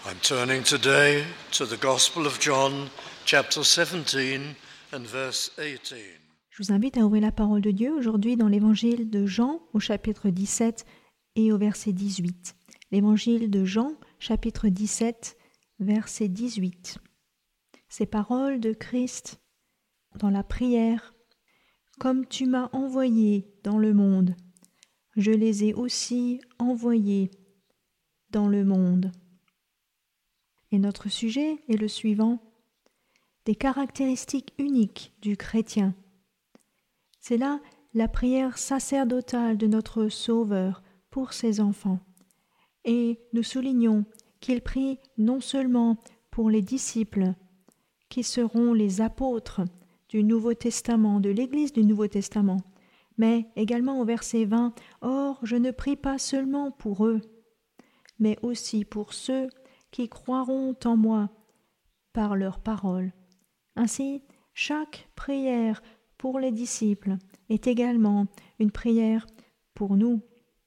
I'm turning today to the Gospel of John, chapter 17 and verse 18. Je vous invite à ouvrir la parole de Dieu aujourd'hui dans l'évangile de Jean au chapitre 17 et au verset 18. L'évangile de Jean, chapitre 17, verset 18. Ces paroles de Christ dans la prière. Comme tu m'as envoyé dans le monde, je les ai aussi envoyés dans le monde. Et notre sujet est le suivant, des caractéristiques uniques du chrétien. C'est là la prière sacerdotale de notre Sauveur pour ses enfants. Et nous soulignons qu'il prie non seulement pour les disciples, qui seront les apôtres du Nouveau Testament, de l'Église du Nouveau Testament, mais également au verset 20, « Or, je ne prie pas seulement pour eux, mais aussi pour ceux qui croiront en moi par leurs paroles. » Ainsi, chaque prière pour les disciples est également une prière pour nous.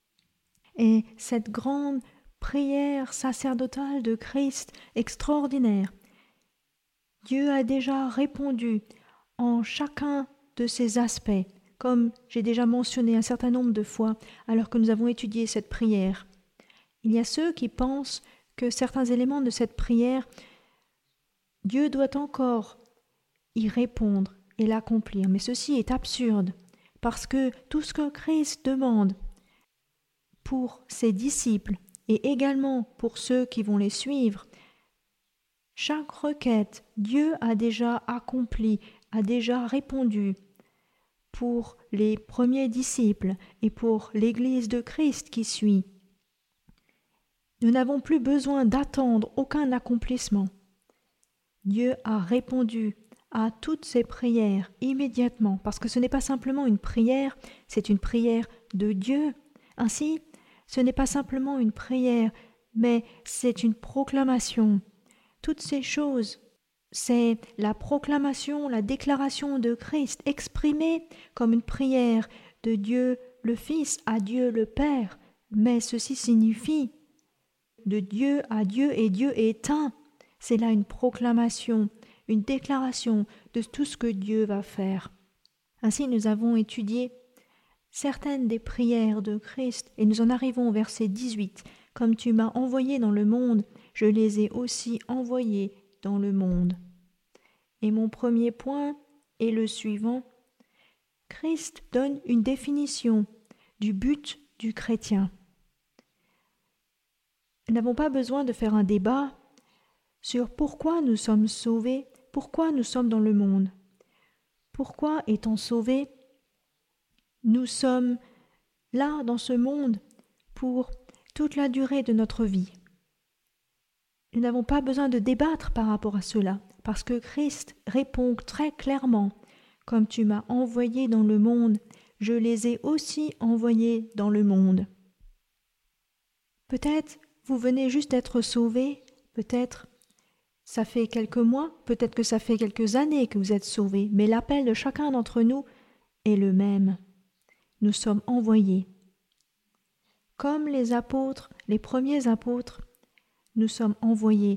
Et cette grande prière sacerdotale de Christ extraordinaire, Dieu a déjà répondu en chacun de ces aspects, comme j'ai déjà mentionné un certain nombre de fois alors que nous avons étudié cette prière. Il y a ceux qui pensent que certains éléments de cette prière, Dieu doit encore y répondre et l'accomplir. Mais ceci est absurde, parce que tout ce que Christ demande pour ses disciples et également pour ceux qui vont les suivre, chaque requête, Dieu a déjà accompli, a déjà répondu pour les premiers disciples et pour l'Église de Christ qui suit. Nous n'avons plus besoin d'attendre aucun accomplissement. Dieu a répondu à toutes ces prières immédiatement, parce que ce n'est pas simplement une prière, c'est une prière de Dieu. Ainsi, ce n'est pas simplement une prière, mais c'est une proclamation. Toutes ces choses, c'est la proclamation, la déclaration de Christ exprimée comme une prière de Dieu le Fils à Dieu le Père, mais ceci signifie de Dieu à Dieu et Dieu est un. C'est là une proclamation, une déclaration de tout ce que Dieu va faire. Ainsi, nous avons étudié certaines des prières de Christ et nous en arrivons au verset 18. « Comme tu m'as envoyé dans le monde, je les ai aussi envoyés dans le monde. » Et mon premier point est le suivant. Christ donne une définition du but du chrétien. Nous n'avons pas besoin de faire un débat sur pourquoi nous sommes sauvés, pourquoi nous sommes dans le monde. Pourquoi, étant sauvés, nous sommes là dans ce monde pour toute la durée de notre vie. Nous n'avons pas besoin de débattre par rapport à cela, parce que Christ répond très clairement « Comme tu m'as envoyé dans le monde, je les ai aussi envoyés dans le monde. » Peut-être vous venez juste d'être sauvés, peut-être ça fait quelques mois, peut-être que ça fait quelques années que vous êtes sauvés, mais l'appel de chacun d'entre nous est le même. Nous sommes envoyés. Comme les apôtres, les premiers apôtres, nous sommes envoyés.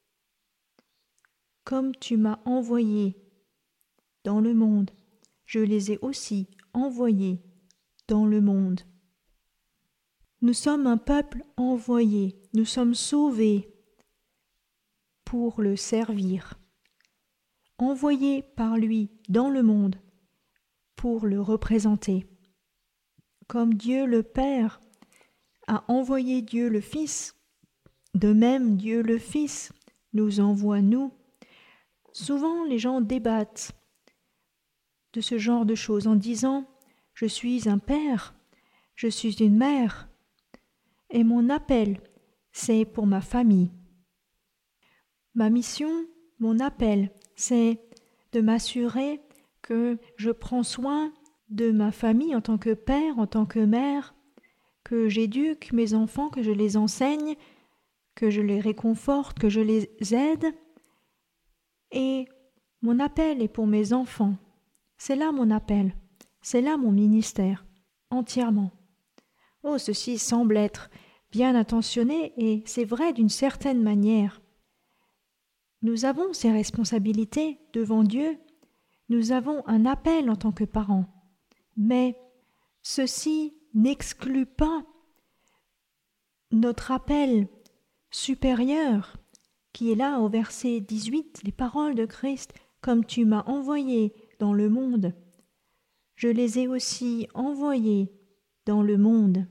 Comme tu m'as envoyé dans le monde, je les ai aussi envoyés dans le monde. Nous sommes un peuple envoyé, nous sommes sauvés pour le servir, envoyés par lui dans le monde pour le représenter. Comme Dieu le Père a envoyé Dieu le Fils, de même Dieu le Fils nous envoie nous. Souvent les gens débattent de ce genre de choses en disant « Je suis un père, je suis une mère, et mon appel, c'est pour ma famille. Ma mission, mon appel, c'est de m'assurer que je prends soin de ma famille en tant que père, en tant que mère, que j'éduque mes enfants, que je les enseigne, que je les réconforte, que je les aide. Et mon appel est pour mes enfants. C'est là mon appel, c'est là mon ministère, entièrement. Oh, ceci semble être bien intentionnés et c'est vrai d'une certaine manière. Nous avons ces responsabilités devant Dieu, nous avons un appel en tant que parents, mais ceci n'exclut pas notre appel supérieur qui est là au verset 18, les paroles de Christ, comme tu m'as envoyé dans le monde, je les ai aussi envoyés dans le monde.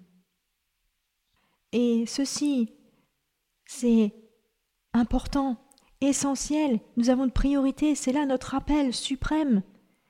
Et ceci, c'est important, essentiel, nous avons une priorité, c'est là notre appel suprême.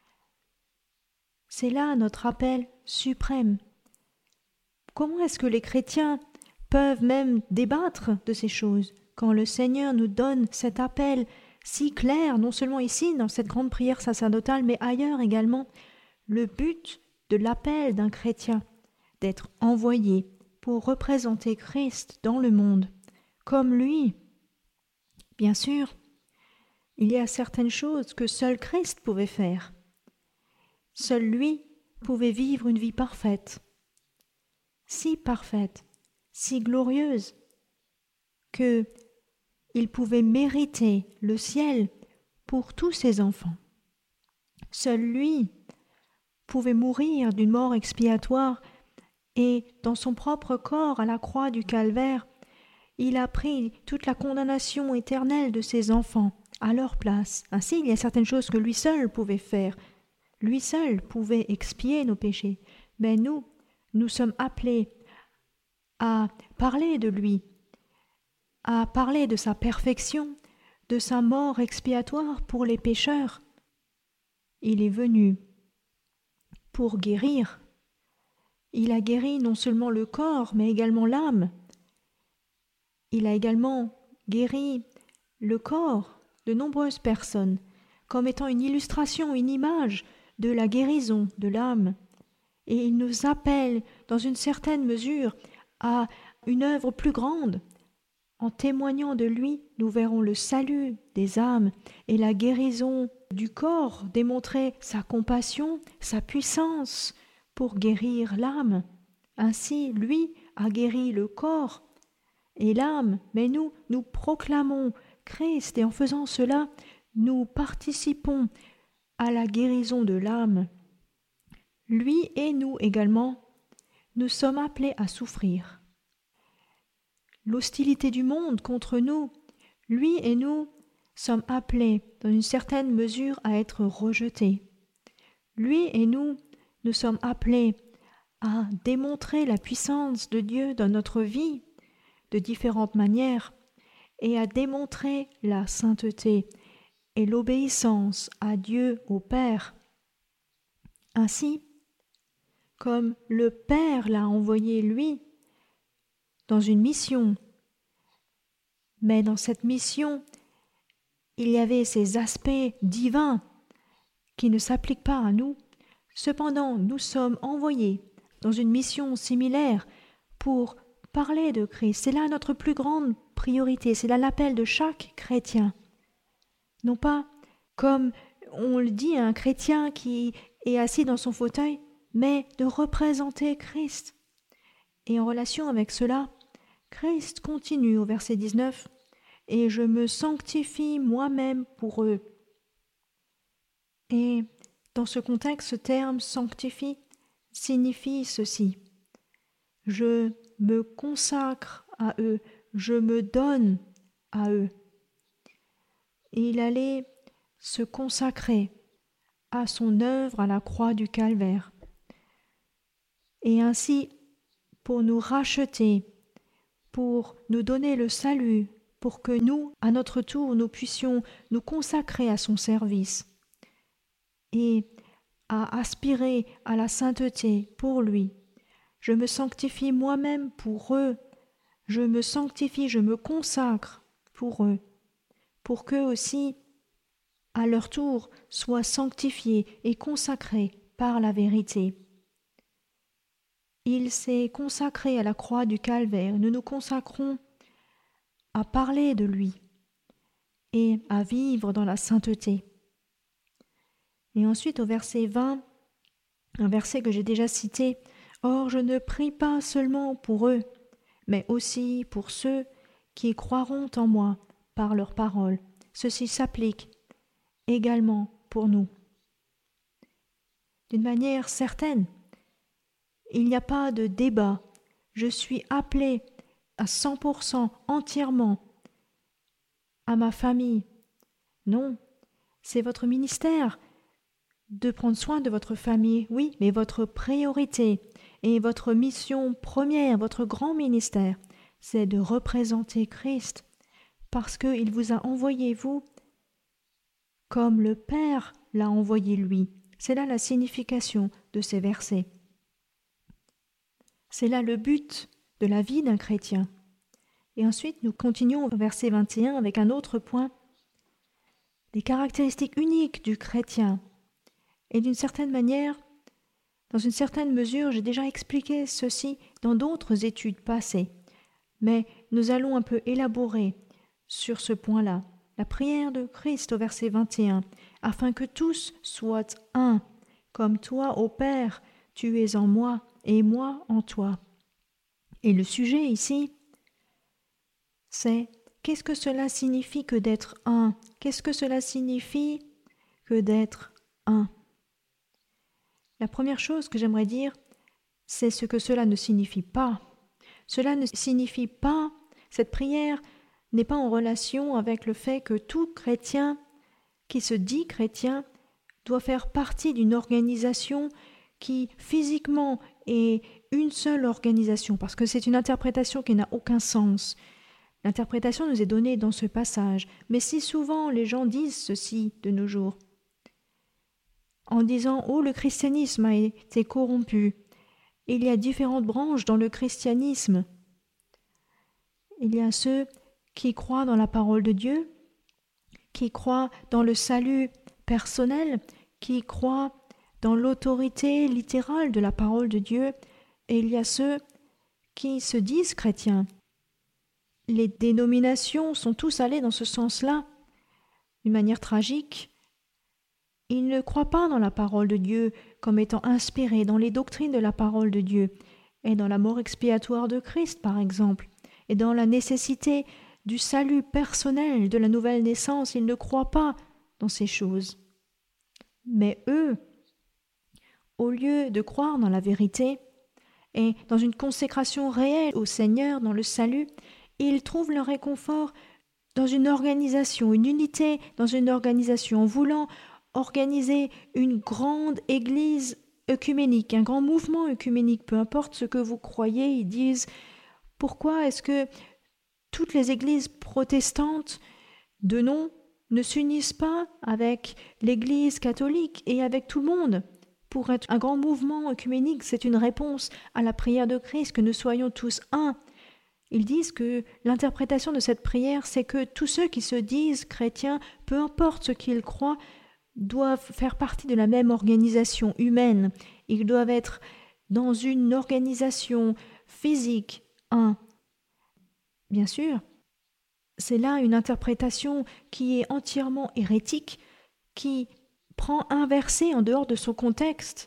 C'est là notre appel suprême. Comment est-ce que les chrétiens peuvent même débattre de ces choses quand le Seigneur nous donne cet appel si clair, non seulement ici dans cette grande prière sacerdotale, mais ailleurs également, le but de l'appel d'un chrétien, d'être envoyé pour représenter Christ dans le monde, comme lui. Bien sûr, il y a certaines choses que seul Christ pouvait faire. Seul lui pouvait vivre une vie parfaite, si glorieuse, que il pouvait mériter le ciel pour tous ses enfants. Seul lui pouvait mourir d'une mort expiatoire et dans son propre corps à la croix du calvaire, il a pris toute la condamnation éternelle de ses enfants à leur place. Ainsi, il y a certaines choses que lui seul pouvait faire. Lui seul pouvait expier nos péchés. Mais nous sommes appelés à parler de lui, à parler de sa perfection, de sa mort expiatoire pour les pécheurs. Il est venu pour guérir. Il a guéri non seulement le corps, mais également l'âme. Il a également guéri le corps de nombreuses personnes, comme étant une illustration, une image de la guérison de l'âme. Et il nous appelle, dans une certaine mesure, à une œuvre plus grande. En témoignant de lui, nous verrons le salut des âmes et la guérison du corps, démontrer sa compassion, sa puissance pour guérir l'âme. Ainsi, lui a guéri le corps et l'âme, mais nous proclamons Christ et en faisant cela, nous participons à la guérison de l'âme. Lui et nous également, nous sommes appelés à souffrir. L'hostilité du monde contre nous, lui et nous sommes appelés dans une certaine mesure à être rejetés. Lui et nous sommes appelés à démontrer la puissance de Dieu dans notre vie de différentes manières et à démontrer la sainteté et l'obéissance à Dieu au Père. Ainsi, comme le Père l'a envoyé lui dans une mission, mais dans cette mission, il y avait ces aspects divins qui ne s'appliquent pas à nous. Cependant, nous sommes envoyés dans une mission similaire pour parler de Christ. C'est là notre plus grande priorité, c'est là l'appel de chaque chrétien. Non pas comme on le dit à un chrétien qui est assis dans son fauteuil, mais de représenter Christ. Et en relation avec cela, Christ continue au verset 19 « Et je me sanctifie moi-même pour eux ». Et dans ce contexte, ce terme « sanctifie » signifie ceci. Je me consacre à eux, je me donne à eux. Et il allait se consacrer à son œuvre à la croix du calvaire. Et ainsi, pour nous racheter, pour nous donner le salut, pour que nous, à notre tour, nous puissions nous consacrer à son service et à aspirer à la sainteté pour lui. Je me sanctifie moi-même pour eux, je me sanctifie, je me consacre pour eux, pour qu'eux aussi, à leur tour, soient sanctifiés et consacrés par la vérité. Il s'est consacré à la croix du calvaire. Nous nous consacrons à parler de lui et à vivre dans la sainteté. Et ensuite au verset 20, un verset que j'ai déjà cité, « Or je ne prie pas seulement pour eux, mais aussi pour ceux qui croiront en moi par leurs paroles. Ceci s'applique également pour nous. D'une manière certaine, il n'y a pas de débat. Je suis appelé à 100% entièrement à ma famille. Non, c'est votre ministère de prendre soin de votre famille, oui, mais votre priorité et votre mission première, votre grand ministère, c'est de représenter Christ parce qu'il vous a envoyé, vous, comme le Père l'a envoyé lui. C'est là la signification de ces versets. C'est là le but de la vie d'un chrétien. Et ensuite, nous continuons au verset 21 avec un autre point, les caractéristiques uniques du chrétien. Et d'une certaine manière, dans une certaine mesure, j'ai déjà expliqué ceci dans d'autres études passées, mais nous allons un peu élaborer sur ce point-là. La prière de Christ au verset 21, afin que tous soient un, comme toi, ô Père, tu es en moi et moi en toi. Et le sujet ici, c'est qu'est-ce que cela signifie que d'être un? Qu'est-ce que cela signifie que d'être un? La première chose que j'aimerais dire, c'est ce que cela ne signifie pas. Cela ne signifie pas, cette prière n'est pas en relation avec le fait que tout chrétien qui se dit chrétien doit faire partie d'une organisation qui physiquement est une seule organisation, parce que c'est une interprétation qui n'a aucun sens. L'interprétation nous est donnée dans ce passage, mais si souvent les gens disent ceci de nos jours, en disant « Oh, le christianisme a été corrompu ». Il y a différentes branches dans le christianisme. Il y a ceux qui croient dans la parole de Dieu, qui croient dans le salut personnel, qui croient dans l'autorité littérale de la parole de Dieu, et il y a ceux qui se disent chrétiens. Les dénominations sont tous allées dans ce sens-là, d'une manière tragique. Ils ne croient pas dans la parole de Dieu comme étant inspirés dans les doctrines de la parole de Dieu, et dans la mort expiatoire de Christ, par exemple, et dans la nécessité du salut personnel, de la nouvelle naissance. Ils ne croient pas dans ces choses. Mais eux, au lieu de croire dans la vérité et dans une consécration réelle au Seigneur, dans le salut, ils trouvent leur réconfort dans une organisation, une unité dans une organisation, en voulant organiser une grande église œcuménique, un grand mouvement œcuménique, peu importe ce que vous croyez. Ils disent « Pourquoi est-ce que toutes les églises protestantes de nom ne s'unissent pas avec l'église catholique et avec tout le monde pour être un grand mouvement œcuménique ?» C'est une réponse à la prière de Christ, que nous soyons tous un. Ils disent que l'interprétation de cette prière, c'est que tous ceux qui se disent chrétiens, peu importe ce qu'ils croient, doivent faire partie de la même organisation humaine. Ils doivent être dans une organisation physique, un. Bien sûr, c'est là une interprétation qui est entièrement hérétique, qui prend un verset en dehors de son contexte.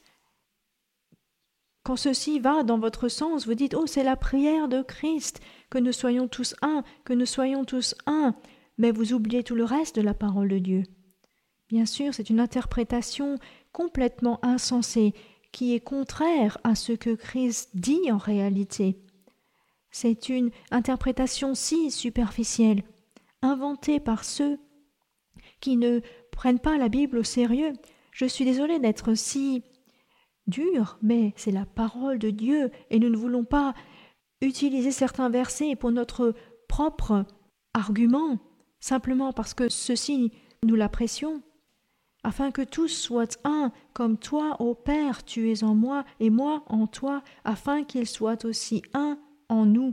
Quand ceci va dans votre sens, vous dites « Oh, c'est la prière de Christ, que nous soyons tous un, que nous soyons tous un », mais vous oubliez tout le reste de la parole de Dieu. Bien sûr, c'est une interprétation complètement insensée, qui est contraire à ce que Christ dit en réalité. C'est une interprétation si superficielle, inventée par ceux qui ne prennent pas la Bible au sérieux. Je suis désolée d'être si dur, mais c'est la parole de Dieu et nous ne voulons pas utiliser certains versets pour notre propre argument, simplement parce que ceci, nous l'apprécions. Afin que tous soient un, comme toi, ô Père, tu es en moi et moi en toi, afin qu'ils soient aussi un en nous.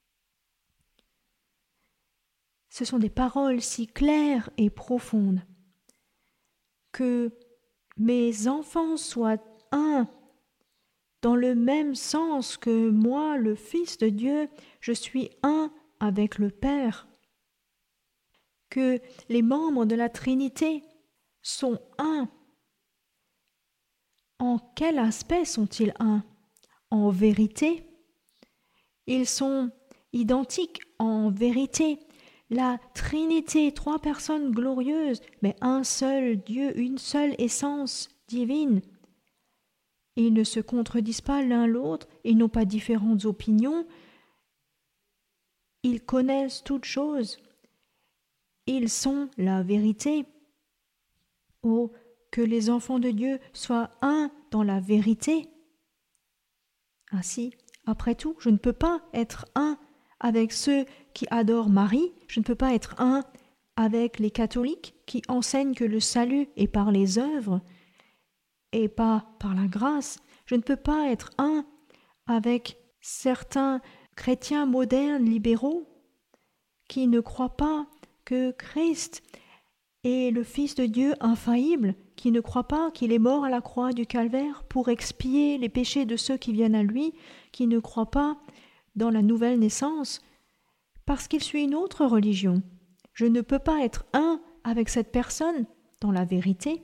Ce sont des paroles si claires et profondes. Que mes enfants soient un, dans le même sens que moi, le Fils de Dieu, je suis un avec le Père. Que les membres de la Trinité sont un. En quel aspect sont-ils un? En vérité, ils sont identiques en vérité. La Trinité, 3 personnes glorieuses, mais un seul Dieu, une seule essence divine. Ils ne se contredisent pas l'un l'autre, ils n'ont pas différentes opinions, ils connaissent toutes choses, ils sont la vérité. Oh, que les enfants de Dieu soient un dans la vérité. Ainsi, après tout, je ne peux pas être un avec ceux qui adorent Marie, je ne peux pas être un avec les catholiques qui enseignent que le salut est par les œuvres et pas par la grâce. Je ne peux pas être un avec certains chrétiens modernes, libéraux, qui ne croient pas que Christ est le Fils de Dieu infaillible, qui ne croient pas qu'il est mort à la croix du Calvaire pour expier les péchés de ceux qui viennent à lui, qui ne croient pas dans la nouvelle naissance, parce qu'il suit une autre religion. Je ne peux pas être un avec cette personne dans la vérité.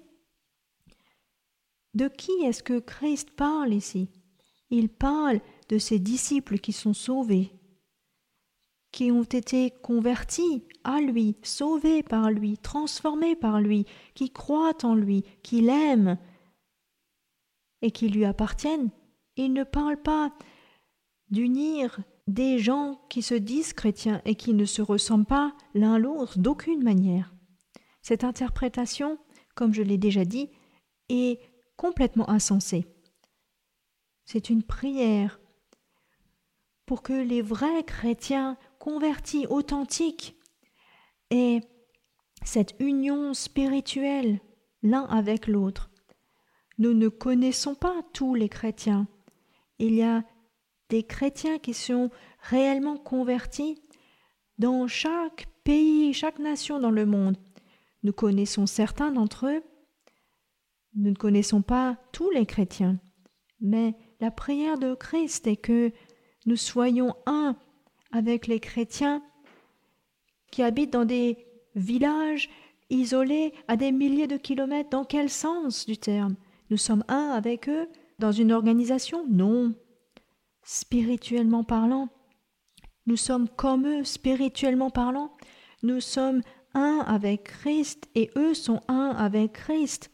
De qui est-ce que Christ parle ici? Il parle de ses disciples qui sont sauvés, qui ont été convertis à lui, sauvés par lui, transformés par lui, qui croient en lui, qui l'aiment et qui lui appartiennent. Il ne parle pas d'unir des gens qui se disent chrétiens et qui ne se ressemblent pas l'un l'autre d'aucune manière. Cette interprétation, comme je l'ai déjà dit, est complètement insensée. C'est une prière pour que les vrais chrétiens convertis, authentiques, aient cette union spirituelle l'un avec l'autre. Nous ne connaissons pas tous les chrétiens. Il y a des chrétiens qui sont réellement convertis dans chaque pays, chaque nation dans le monde. Nous connaissons certains d'entre eux. Nous ne connaissons pas tous les chrétiens. Mais la prière de Christ est que nous soyons un avec les chrétiens qui habitent dans des villages isolés à des milliers de kilomètres. Dans quel sens du terme? Nous sommes un avec eux dans une organisation? Non. Spirituellement parlant, nous sommes comme eux, spirituellement parlant. Nous sommes un avec Christ et eux sont un avec Christ.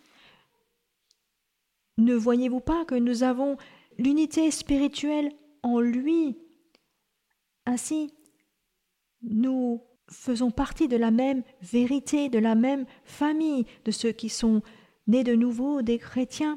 Ne voyez-vous pas que nous avons l'unité spirituelle en lui? Ainsi, nous faisons partie de la même vérité, de la même famille, de ceux qui sont nés de nouveau, des chrétiens.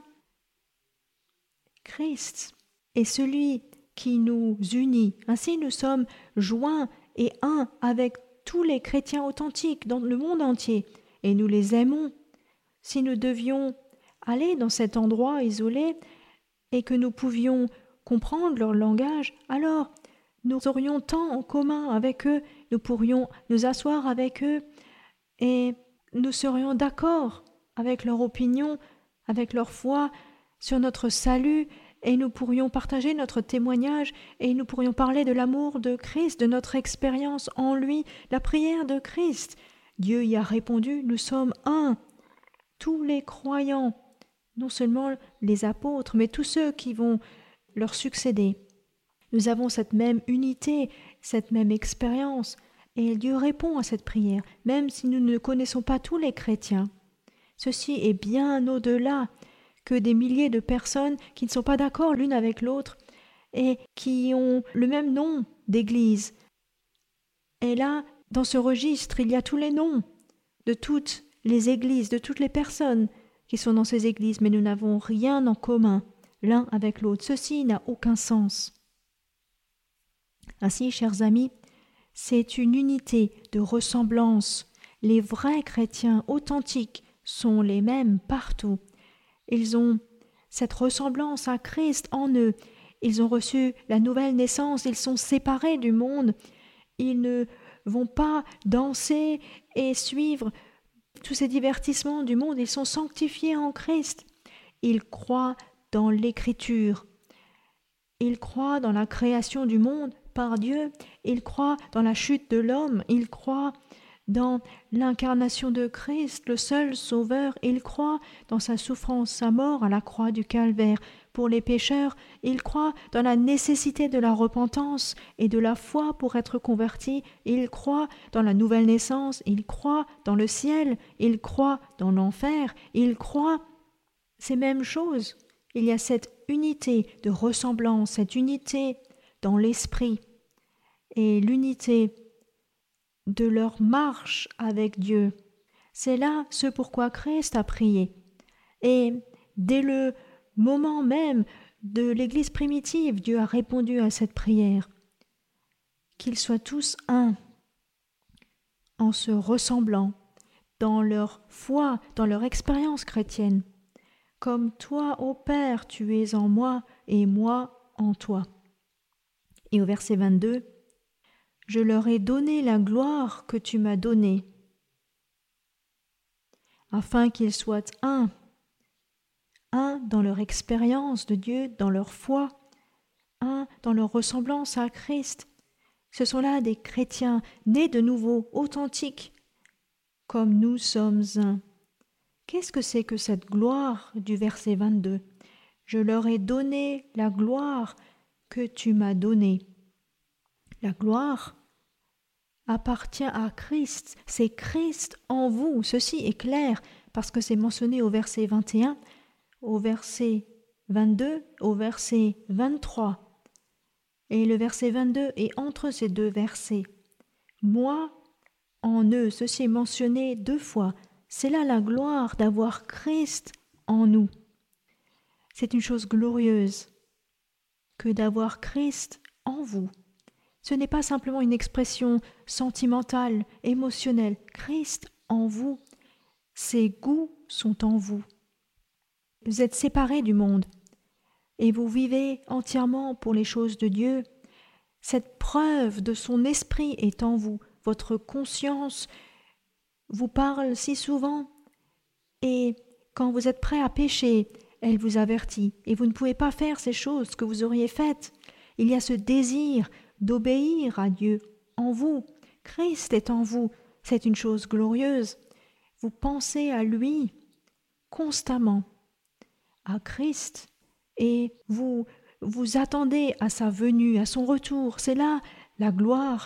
Christ est celui qui nous unit. Ainsi, nous sommes joints et un avec tous les chrétiens authentiques dans le monde entier, et nous les aimons. Si nous devions aller dans cet endroit isolé et que nous pouvions comprendre leur langage, alors nous aurions tant en commun avec eux, nous pourrions nous asseoir avec eux et nous serions d'accord avec leur opinion, avec leur foi sur notre salut, et nous pourrions partager notre témoignage et nous pourrions parler de l'amour de Christ, de notre expérience en lui, la prière de Christ. Dieu y a répondu, nous sommes un. Tous les croyants, non seulement les apôtres, mais tous ceux qui vont leur succéder. Nous avons cette même unité, cette même expérience, et Dieu répond à cette prière, même si nous ne connaissons pas tous les chrétiens. Ceci est bien au-delà que des milliers de personnes qui ne sont pas d'accord l'une avec l'autre et qui ont le même nom d'église. Et là, dans ce registre, il y a tous les noms de toutes les églises, de toutes les personnes qui sont dans ces églises, mais nous n'avons rien en commun l'un avec l'autre. Ceci n'a aucun sens. Ainsi, chers amis, c'est une unité de ressemblance. Les vrais chrétiens authentiques sont les mêmes partout. Ils ont cette ressemblance à Christ en eux. Ils ont reçu la nouvelle naissance, ils sont séparés du monde. Ils ne vont pas danser et suivre tous ces divertissements du monde. Ils sont sanctifiés en Christ. Ils croient dans l'Écriture. Ils croient dans la création du monde par Dieu. Ils croient dans la chute de l'homme. Ils croient dans l'incarnation de Christ, le seul Sauveur. Il croit dans sa souffrance, sa mort à la croix du Calvaire. Pour les pécheurs, il croit dans la nécessité de la repentance et de la foi pour être converti. Il croit dans la nouvelle naissance, il croit dans le ciel, il croit dans l'enfer, il croit ces mêmes choses. Il y a cette unité de ressemblance, cette unité dans l'esprit et l'unité de leur marche avec Dieu. C'est là ce pourquoi Christ a prié. Et dès le moment même de l'Église primitive, Dieu a répondu à cette prière. Qu'ils soient tous un, en se ressemblant, dans leur foi, dans leur expérience chrétienne. Comme toi, ô Père, tu es en moi et moi en toi. Et au verset 22, « Je leur ai donné la gloire que tu m'as donnée, afin qu'ils soient un dans leur expérience de Dieu, dans leur foi, un dans leur ressemblance à Christ. Ce sont là des chrétiens nés de nouveau, authentiques, comme nous sommes un. » Qu'est-ce que c'est que cette gloire du verset 22 ? Je leur ai donné la gloire que tu m'as donnée. La gloire appartient à Christ. C'est Christ en vous. Ceci est clair parce que c'est mentionné au verset 21, au verset 22, au verset 23. Et le verset 22 est entre ces deux versets. Moi en eux, ceci est mentionné 2 fois. C'est là la gloire d'avoir Christ en nous. C'est une chose glorieuse que d'avoir Christ en vous. Ce n'est pas simplement une expression sentimentale, émotionnelle. Christ en vous, ses goûts sont en vous. Vous êtes séparés du monde et vous vivez entièrement pour les choses de Dieu. Cette preuve de son esprit est en vous. Votre conscience vous parle si souvent et quand vous êtes prêt à pécher, elle vous avertit et vous ne pouvez pas faire ces choses que vous auriez faites. Il y a ce désir d'obéir à Dieu en vous. Christ est en vous. C'est une chose glorieuse. Vous pensez à lui constamment, à Christ, et vous attendez à sa venue, à son retour. C'est là la gloire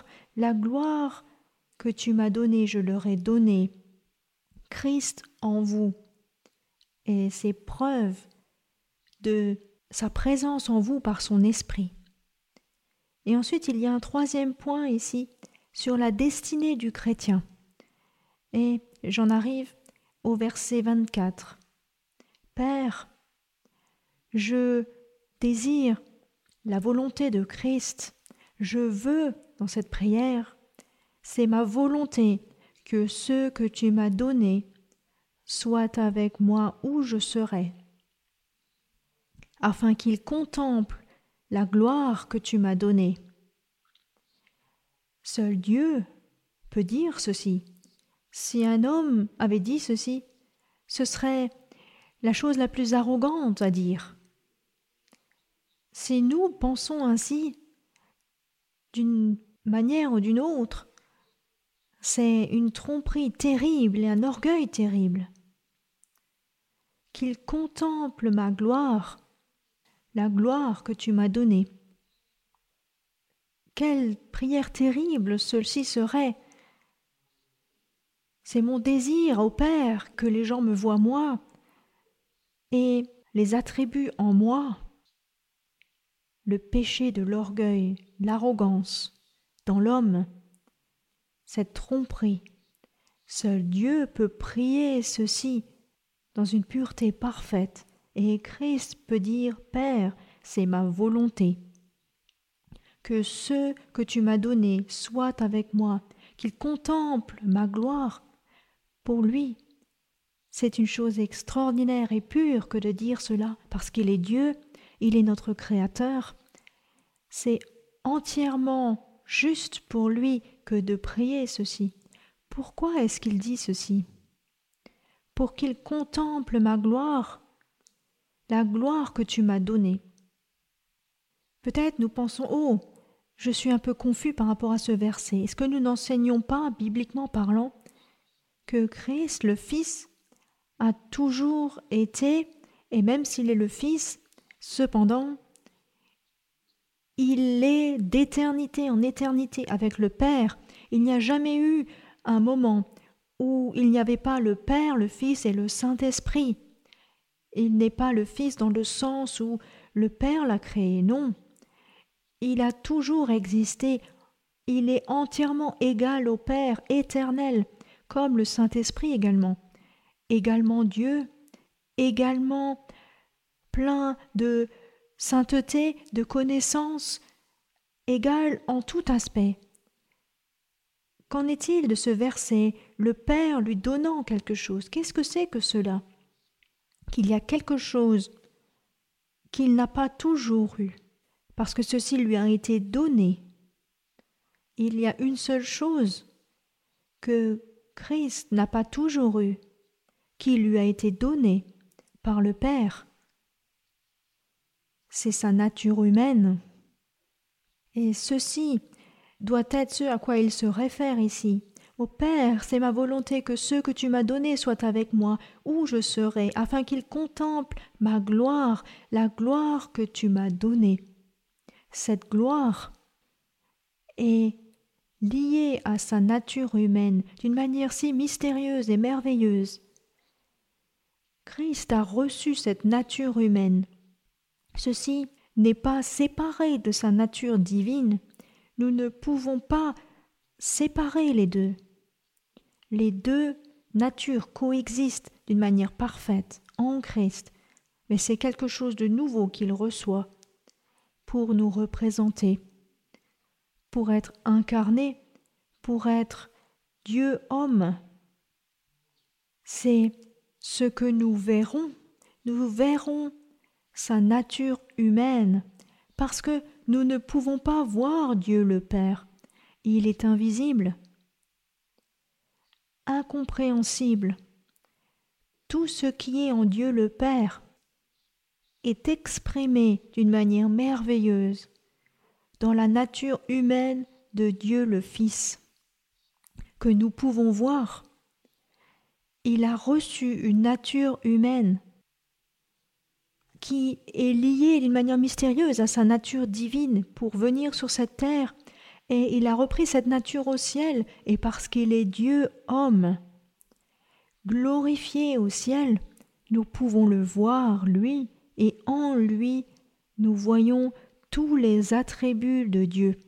que tu m'as donnée, je leur ai donnée. Christ en vous. Et c'est preuve de sa présence en vous par son esprit. Et ensuite, il y a un 3e point ici, sur la destinée du chrétien. Et j'en arrive au verset 24. Père, je désire la volonté de Christ. Je veux, dans cette prière, c'est ma volonté que ceux que tu m'as donnés soient avec moi où je serai, afin qu'ils contemplent la gloire que tu m'as donnée. Seul Dieu peut dire ceci. Si un homme avait dit ceci, ce serait la chose la plus arrogante à dire. Si nous pensons ainsi, d'une manière ou d'une autre, c'est une tromperie terrible et un orgueil terrible. Qu'il contemple ma gloire, la gloire que tu m'as donnée. Quelle prière terrible celle-ci serait. C'est mon désir, ô Père, que les gens me voient moi et les attribuent en moi. Le péché de l'orgueil, l'arrogance dans l'homme, cette tromperie. Seul Dieu peut prier ceci dans une pureté parfaite et Christ peut dire « Père, c'est ma volonté. Que ceux que tu m'as donnés soient avec moi, qu'ils contemplent ma gloire. » Pour lui, c'est une chose extraordinaire et pure que de dire cela parce qu'il est Dieu, il est notre Créateur. C'est entièrement juste pour lui que de prier ceci. Pourquoi est-ce qu'il dit ceci ? Pour qu'il contemple ma gloire, la gloire que tu m'as donnée. Peut-être nous pensons, je suis un peu confus par rapport à ce verset. Est-ce que nous n'enseignons pas, bibliquement parlant, que Christ, le Fils, a toujours été, et même s'il est le Fils, cependant, il est d'éternité en éternité avec le Père. Il n'y a jamais eu un moment où il n'y avait pas le Père, le Fils et le Saint-Esprit. Il n'est pas le Fils dans le sens où le Père l'a créé, non. Il a toujours existé. Il est entièrement égal au Père, éternel, comme le Saint-Esprit également. Également Dieu, également plein de sainteté, de connaissance, égal en tout aspect. Qu'en est-il de ce verset, le Père lui donnant quelque chose? Qu'est-ce que c'est que cela? Qu'il y a quelque chose qu'il n'a pas toujours eu, parce que ceci lui a été donné. Il y a une seule chose que Christ n'a pas toujours eu, qui lui a été donnée par le Père. C'est sa nature humaine. Et ceci doit être ce à quoi il se réfère ici. Ô Père, c'est ma volonté que ceux que tu m'as donnés soient avec moi, où je serai, afin qu'ils contemplent ma gloire, la gloire que tu m'as donnée. Cette gloire est liée à sa nature humaine d'une manière si mystérieuse et merveilleuse. Christ a reçu cette nature humaine. Ceci n'est pas séparé de sa nature divine. Nous ne pouvons pas séparer les deux. Les deux natures coexistent d'une manière parfaite en Christ, mais c'est quelque chose de nouveau qu'il reçoit pour nous représenter, pour être incarné, pour être Dieu-homme. C'est ce que nous verrons sa nature humaine, parce que nous ne pouvons pas voir Dieu le Père. Il est invisible, incompréhensible. Tout ce qui est en Dieu le Père est exprimé d'une manière merveilleuse dans la nature humaine de Dieu le Fils, que nous pouvons voir. Il a reçu une nature humaine qui est liée d'une manière mystérieuse à sa nature divine pour venir sur cette terre, et il a repris cette nature au ciel, et parce qu'il est Dieu homme, glorifié au ciel, nous pouvons le voir, lui, et en lui, nous voyons tous les attributs de Dieu.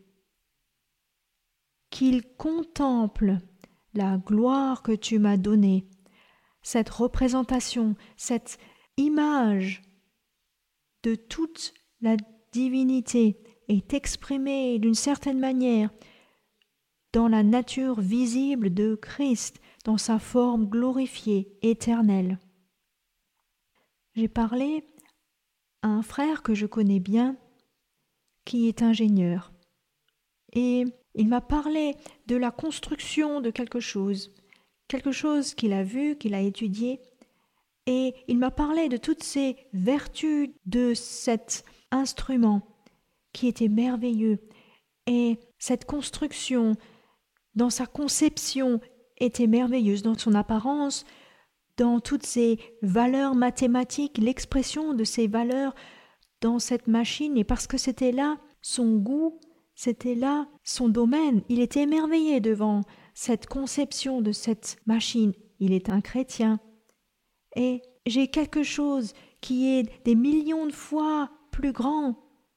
Qu'il contemple la gloire que tu m'as donnée, cette représentation, cette image de toute la divinité est exprimée d'une certaine manière dans la nature visible de Christ, dans sa forme glorifiée, éternelle. J'ai parlé à un frère que je connais bien, qui est ingénieur, et il m'a parlé de la construction de quelque chose qu'il a vu, qu'il a étudié, et il m'a parlé de toutes ces vertus de cet instrument qui était merveilleux. Et cette construction, dans sa conception, était merveilleuse, dans son apparence, dans toutes ses valeurs mathématiques, l'expression de ces valeurs dans cette machine. Et parce que c'était là son goût, c'était là son domaine, il était émerveillé devant cette conception de cette machine. Il est un chrétien. Et j'ai quelque chose qui est des millions de fois plus grand.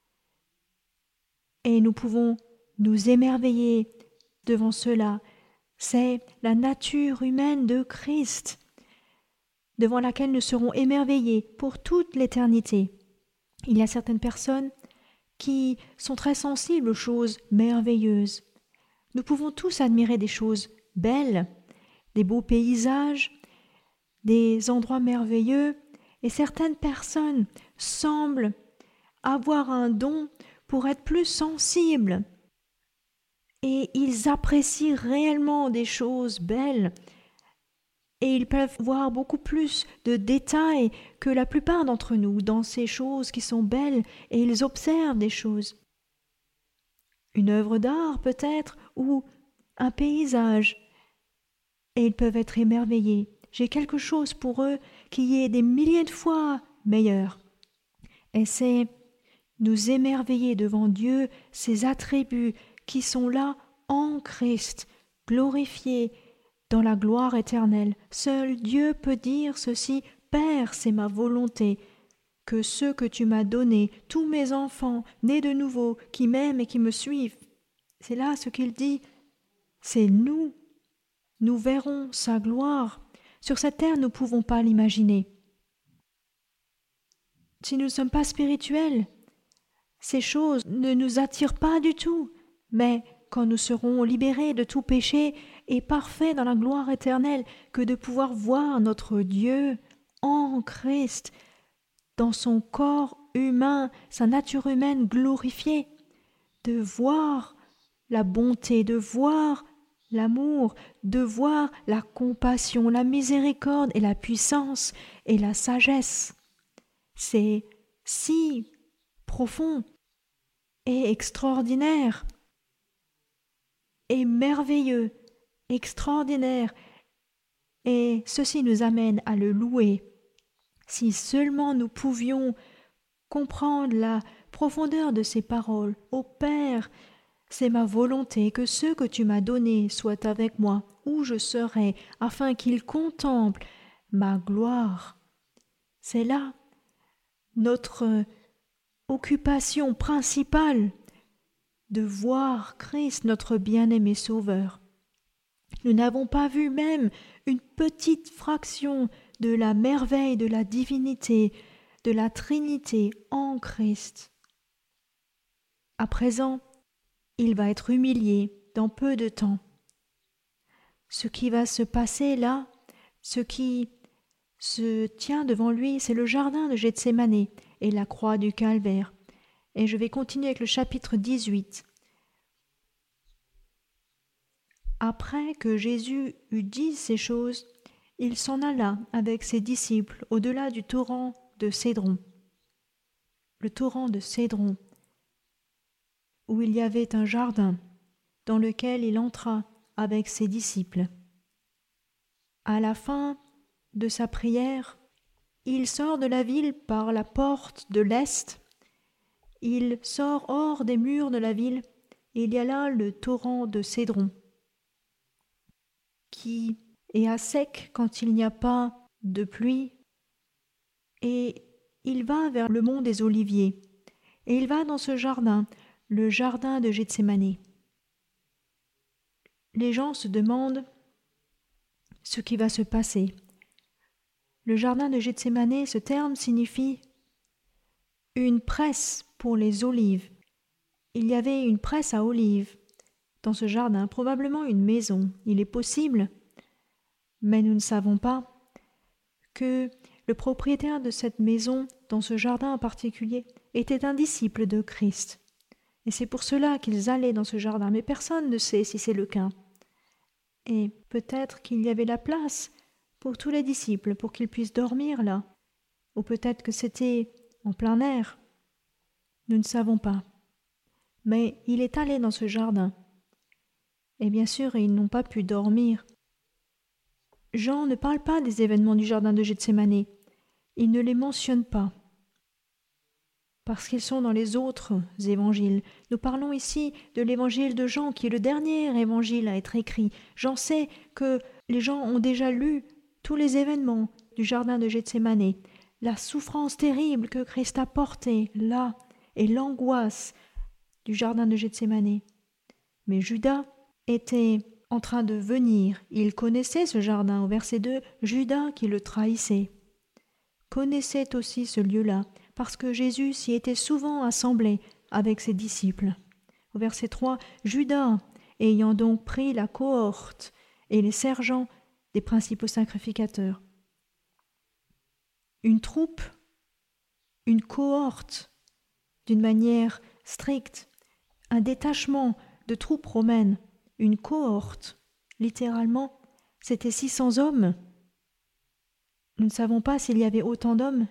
Et nous pouvons nous émerveiller devant cela. C'est la nature humaine de Christ, devant laquelle nous serons émerveillés pour toute l'éternité. Il y a certaines personnes qui sont très sensibles aux choses merveilleuses. Nous pouvons tous admirer des choses belles, des beaux paysages, des endroits merveilleux, et certaines personnes semblent avoir un don pour être plus sensibles, et ils apprécient réellement des choses belles, et ils peuvent voir beaucoup plus de détails que la plupart d'entre nous dans ces choses qui sont belles, et ils observent des choses. une œuvre d'art peut-être, ou un paysage, et ils peuvent être émerveillés. J'ai quelque chose pour eux qui est des milliers de fois meilleur. Et c'est nous émerveiller devant Dieu, ses attributs qui sont là en Christ, glorifiés dans la gloire éternelle. Seul Dieu peut dire ceci: Père, c'est ma volonté, que ceux que tu m'as donnés, tous mes enfants, nés de nouveau, qui m'aiment et qui me suivent, c'est là ce qu'il dit, c'est nous. Nous verrons sa gloire. Sur cette terre, nous ne pouvons pas l'imaginer. Si nous ne sommes pas spirituels, ces choses ne nous attirent pas du tout. Mais quand nous serons libérés de tout péché et parfaits dans la gloire éternelle, que de pouvoir voir notre Dieu en Christ, dans son corps humain, sa nature humaine glorifiée, de voir la bonté, de voir l'amour, de voir la compassion, la miséricorde et la puissance et la sagesse. C'est si profond et extraordinaire et merveilleux, extraordinaire, et ceci nous amène à le louer. Si seulement nous pouvions comprendre la profondeur de ces paroles. Ô Père, c'est ma volonté que ceux que tu m'as donnés soient avec moi où je serai, afin qu'ils contemplent ma gloire. C'est là notre occupation principale, de voir Christ, notre bien-aimé Sauveur. Nous n'avons pas vu même une petite fraction de la merveille de la divinité, de la Trinité en Christ. À présent, il va être humilié dans peu de temps. Ce qui va se passer là, ce qui se tient devant lui, c'est le jardin de Gethsémani et la croix du Calvaire. Et je vais continuer avec le chapitre 18. Après que Jésus eut dit ces choses, il s'en alla avec ses disciples au-delà du torrent de Cédron. Le torrent de Cédron, où il y avait un jardin, dans lequel il entra avec ses disciples. À la fin de sa prière, il sort de la ville par la porte de l'est, il sort hors des murs de la ville, et il y a là le torrent de Cédron, qui est à sec quand il n'y a pas de pluie, et il va vers le mont des Oliviers, et il va dans ce jardin, le jardin de Gethsémani. Les gens se demandent ce qui va se passer. Le jardin de Gethsémani, ce terme signifie une presse pour les olives. Il y avait une presse à olives dans ce jardin, probablement une maison. Il est possible, mais nous ne savons pas, que le propriétaire de cette maison, dans ce jardin en particulier, était un disciple de Christ. Et c'est pour cela qu'ils allaient dans ce jardin, mais personne ne sait si c'est le cas. Et peut-être qu'il y avait la place pour tous les disciples, pour qu'ils puissent dormir là, ou peut-être que c'était en plein air. Nous ne savons pas. Mais il est allé dans ce jardin. Et bien sûr, ils n'ont pas pu dormir. Jean ne parle pas des événements du jardin de Gethsémani. Il ne les mentionne pas, parce qu'ils sont dans les autres évangiles. Nous parlons ici de l'évangile de Jean, qui est le dernier évangile à être écrit. Jean sait que les gens ont déjà lu tous les événements du jardin de Gethsémani, la souffrance terrible que Christ a portée là, et l'angoisse du jardin de Gethsémani. Mais Judas était en train de venir. Il connaissait ce jardin. Au verset 2, Judas qui le trahissait connaissait aussi ce lieu-là, parce que Jésus s'y était souvent assemblé avec ses disciples. Au verset 3, Judas, ayant donc pris la cohorte et les sergents des principaux sacrificateurs. Une troupe, une cohorte, d'une manière stricte, un détachement de troupes romaines, une cohorte, littéralement, c'était 600 hommes. Nous ne savons pas s'il y avait autant d'hommes,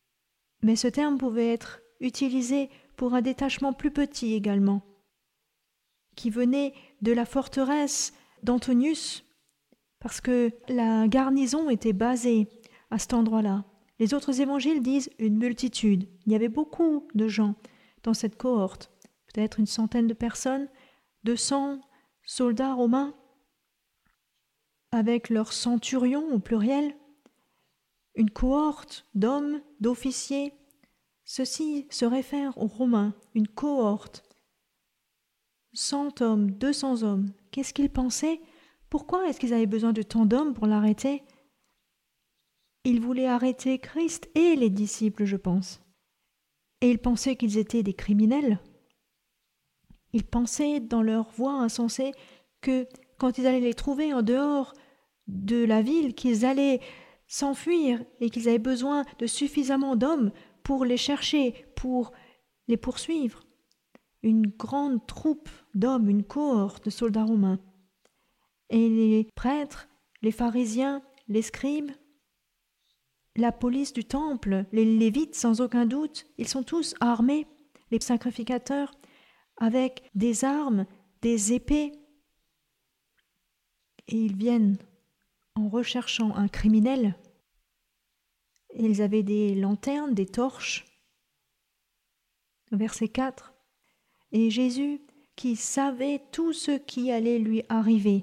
mais ce terme pouvait être utilisé pour un détachement plus petit également. qui venaient de la forteresse d'Antonius, parce que la garnison était basée à cet endroit-là. Les autres évangiles disent une multitude. Il y avait beaucoup de gens dans cette cohorte, peut-être une centaine de personnes, 200 soldats romains, avec leurs centurions au pluriel, une cohorte d'hommes, d'officiers. Ceci se réfère aux Romains, une cohorte. 100 hommes, 200 hommes. Qu'est-ce qu'ils pensaient? Pourquoi est-ce qu'ils avaient besoin de tant d'hommes pour l'arrêter? Ils voulaient arrêter Christ et les disciples, je pense. Et ils pensaient qu'ils étaient des criminels. Ils pensaient dans leur voix insensée que quand ils allaient les trouver en dehors de la ville, qu'ils allaient s'enfuir et qu'ils avaient besoin de suffisamment d'hommes pour les chercher, pour les poursuivre. Une grande troupe d'hommes, une cohorte de soldats romains. Et les prêtres, les pharisiens, les scribes, la police du temple, les lévites sans aucun doute, ils sont tous armés, les sacrificateurs, avec des armes, des épées. Et ils viennent en recherchant un criminel. Et ils avaient des lanternes, des torches. Verset 4. Et Jésus, qui savait tout ce qui allait lui arriver,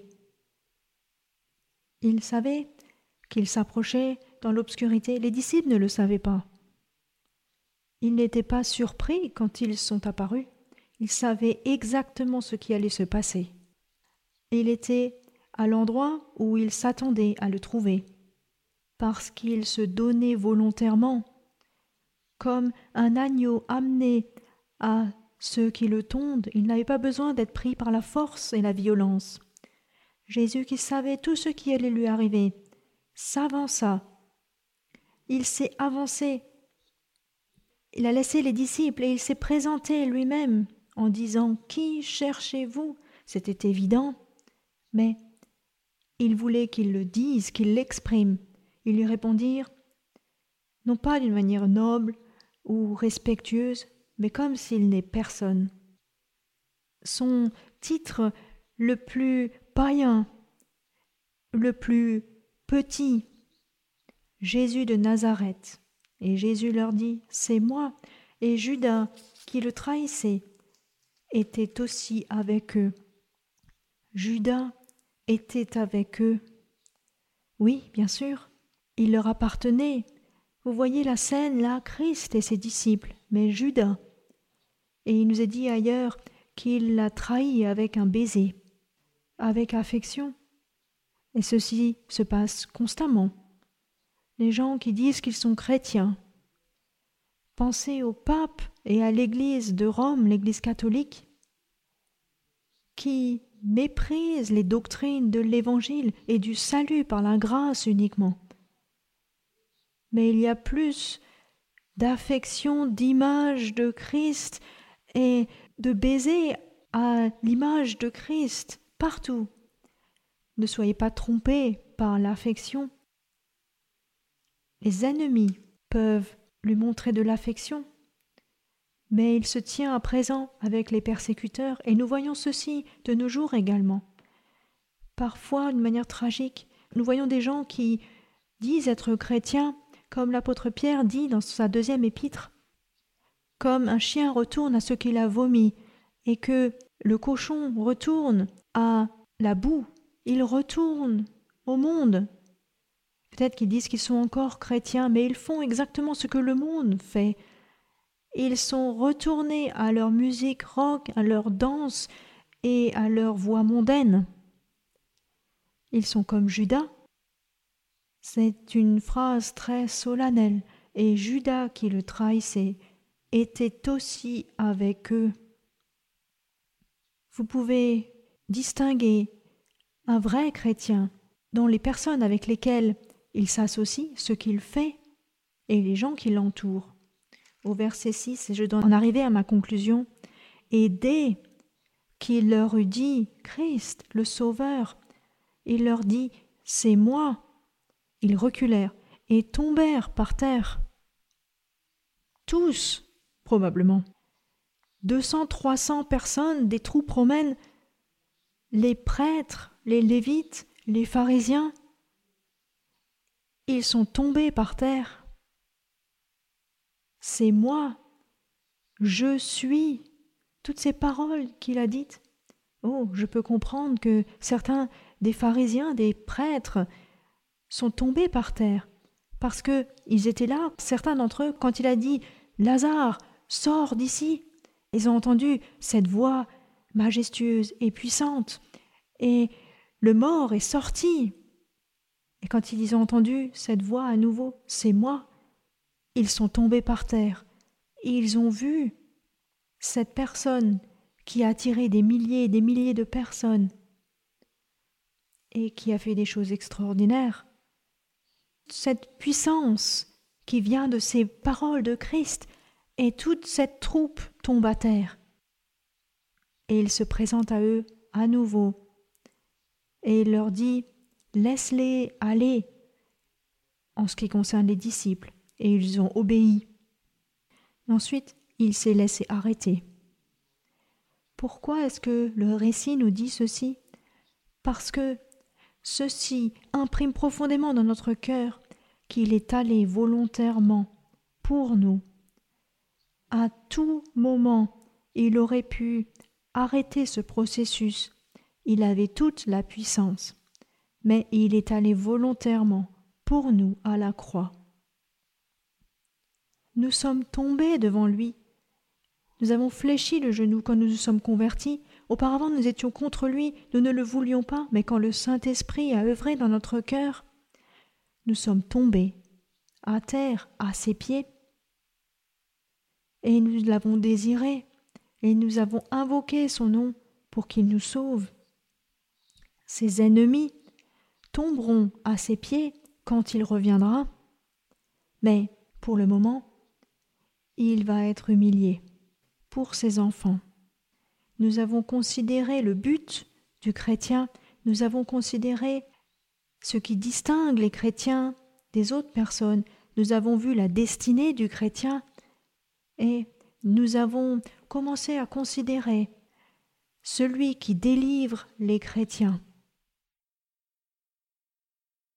il savait qu'il s'approchait dans l'obscurité. Les disciples ne le savaient pas. Ils n'étaient pas surpris quand ils sont apparus. Ils savaient exactement ce qui allait se passer. Il était à l'endroit où ils s'attendaient à le trouver, parce qu'il se donnait volontairement, comme un agneau amené à ceux qui le tondent. Il n'avait pas besoin d'être pris par la force et la violence. Jésus, qui savait tout ce qui allait lui arriver, s'avança. Il s'est avancé. Il a laissé les disciples et il s'est présenté lui-même en disant « Qui cherchez-vous » C'était évident, mais il voulait qu'il le dise, qu'il l'exprime. Ils lui répondirent, non pas d'une manière noble ou respectueuse, mais comme s'il n'est personne. Son titre le plus païen, le plus petit, Jésus de Nazareth. Et Jésus leur dit, c'est moi. Et Judas, qui le trahissait, était aussi avec eux. Judas était avec eux. Oui, bien sûr, il leur appartenait. Vous voyez la scène là, Christ et ses disciples, mais Judas. Et il nous est dit ailleurs qu'il l'a trahi avec un baiser, avec affection. Et ceci se passe constamment. Les gens qui disent qu'ils sont chrétiens. Pensez au pape et à l'Église de Rome, l'Église catholique, qui méprisent les doctrines de l'Évangile et du salut par la grâce uniquement. Mais il y a plus d'affection, d'image de Christ et de baiser à l'image de Christ partout. Ne soyez pas trompés par l'affection. Les ennemis peuvent lui montrer de l'affection, mais il se tient à présent avec les persécuteurs, et nous voyons ceci de nos jours également. Parfois, d'une manière tragique, nous voyons des gens qui disent être chrétiens, comme l'apôtre Pierre dit dans sa 2e épître, comme un chien retourne à ce qu'il a vomi, et que le cochon retourne à la boue, il retourne au monde. Peut-être qu'ils disent qu'ils sont encore chrétiens, mais ils font exactement ce que le monde fait. Ils sont retournés à leur musique rock, à leur danse et à leur voix mondaine. Ils sont comme Judas. C'est une phrase très solennelle. Et Judas, qui le trahissait, était aussi avec eux. Vous pouvez distinguer un vrai chrétien dans les personnes avec lesquelles il s'associe, ce qu'il fait, et les gens qui l'entourent. Au verset 6, et je dois en arriver à ma conclusion, et dès qu'il leur eut dit « Christ, le Sauveur », il leur dit « C'est moi ». Ils reculèrent et tombèrent par terre. Tous, probablement. 200, 300 personnes, des troupes romaines les prêtres, les lévites, les pharisiens, ils sont tombés par terre. C'est moi, je suis. Toutes ces paroles qu'il a dites. Oh, je peux comprendre que certains des pharisiens, des prêtres, sont tombés par terre, parce qu'ils étaient là, certains d'entre eux, quand il a dit « Lazare, sors d'ici !» Ils ont entendu cette voix majestueuse et puissante, et le mort est sorti. Et quand ils ont entendu cette voix à nouveau, « C'est moi !» ils sont tombés par terre, et ils ont vu cette personne qui a attiré des milliers et des milliers de personnes et qui a fait des choses extraordinaires. Cette puissance qui vient de ces paroles de Christ, et toute cette troupe tombe à terre. Et il se présente à eux à nouveau. Et il leur dit « Laisse-les aller » en ce qui concerne les disciples. Et ils ont obéi. Ensuite, il s'est laissé arrêter. Pourquoi est-ce que le récit nous dit ceci ? Parce que ceci imprime profondément dans notre cœur qu'il est allé volontairement pour nous. À tout moment, il aurait pu arrêter ce processus. Il avait toute la puissance, mais il est allé volontairement pour nous à la croix. Nous sommes tombés devant lui. Nous avons fléchi le genou quand nous nous sommes convertis. Auparavant, nous étions contre lui, nous ne le voulions pas, mais quand le Saint-Esprit a œuvré dans notre cœur, nous sommes tombés à terre, à ses pieds. Et nous l'avons désiré, et nous avons invoqué son nom pour qu'il nous sauve. Ses ennemis tomberont à ses pieds quand il reviendra, mais pour le moment, il va être humilié. Pour ses enfants. Nous avons considéré le but du chrétien, nous avons considéré ce qui distingue les chrétiens des autres personnes, nous avons vu la destinée du chrétien et nous avons commencé à considérer celui qui délivre les chrétiens,